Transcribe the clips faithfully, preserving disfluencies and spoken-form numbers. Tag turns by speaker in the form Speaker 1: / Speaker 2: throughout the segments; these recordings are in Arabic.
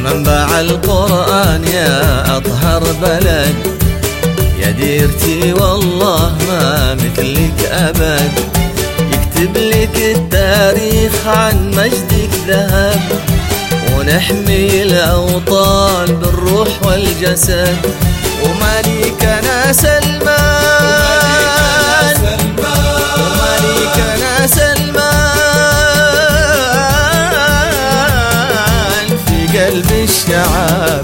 Speaker 1: منبع القرآن يا أطهر بلد، يا ديرتي والله ما مثلك أبد. يكتب لك التاريخ عن مجدك ذهب، ونحمي الأوطان بالروح والجسد. ومليكنا سلمان، ومليكنا سلمان في قلب الشعب.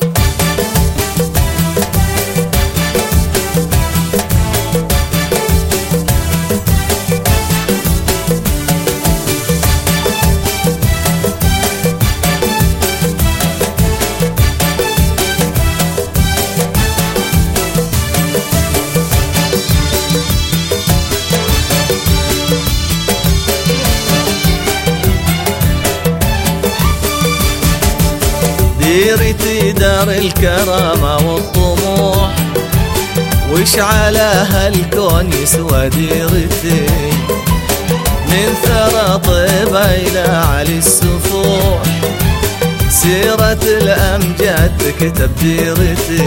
Speaker 1: ديرتي دار الكرامة والطموح، وش على هالكون يسوى ديرتي. من ثرى طيبة إلى علي السفوح، سيرة الأمجاد تكتب ديرتي.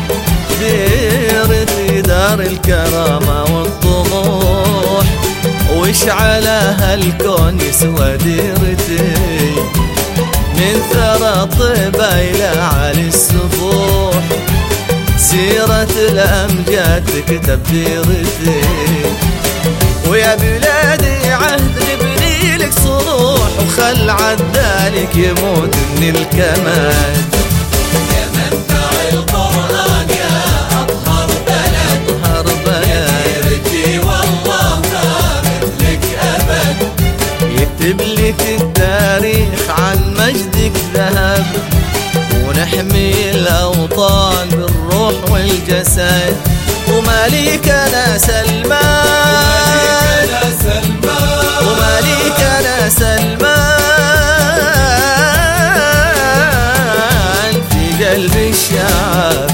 Speaker 1: ديرتي دار الكرامة والطموح، وش على هالكون يسوى ديرتي. من ثرى طيبة إلى علي السفوح، سيرة الأمجاد تكتب ديرتي. ويا بلادي عهد نبني لك صروح، وخل عدالك يموت من الكمال.
Speaker 2: يا منبع القرآن يا أطهر بلد،
Speaker 1: أطهر بلد،
Speaker 2: ديرتي والله ما مثلك أبد.
Speaker 1: يكتب لك التاريخ عن مجدك ذهب، ونحمي الأوطان بالروح والجسد. ومليكنا سلمان، ومليكنا سلمان في قلب الشعب.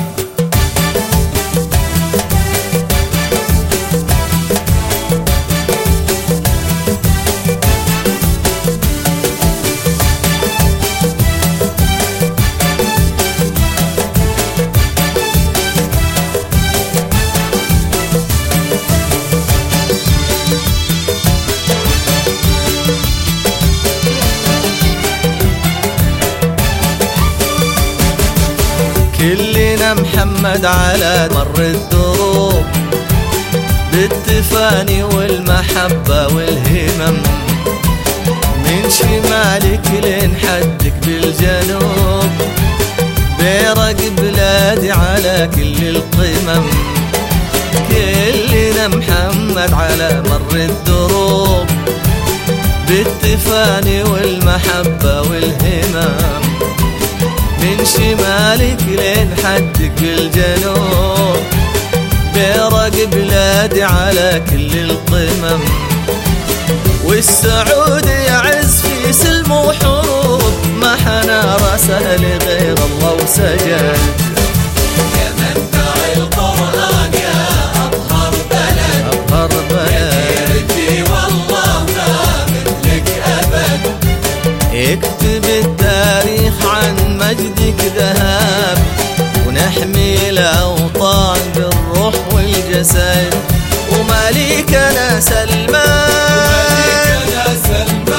Speaker 1: كلنا محمد على مر الدروب، بالتفاني والمحبة والهمم. من شمالك لين حدك بالجنوب، بيرق بلادي على كل القمم. كلنا محمد على مر الدروب، بالتفاني والمحبة والهمم. من شمالك لين حدك بالجنوب، بيرق بلادي على كل القمم. والسعود يعز في سلم وحروب، ما حنى راسه لغير الله وسجد.
Speaker 2: يا منبع القرآن يا أطهر بلد،
Speaker 1: أطهر بلد،
Speaker 2: ديرتي والله ما مثلك أبد.
Speaker 1: اكتب التاريخ عن مجدك ذهب، ونحمي الأوطان بالروح والجسد. ومليكنا سلمان،
Speaker 2: ومليكنا سلمان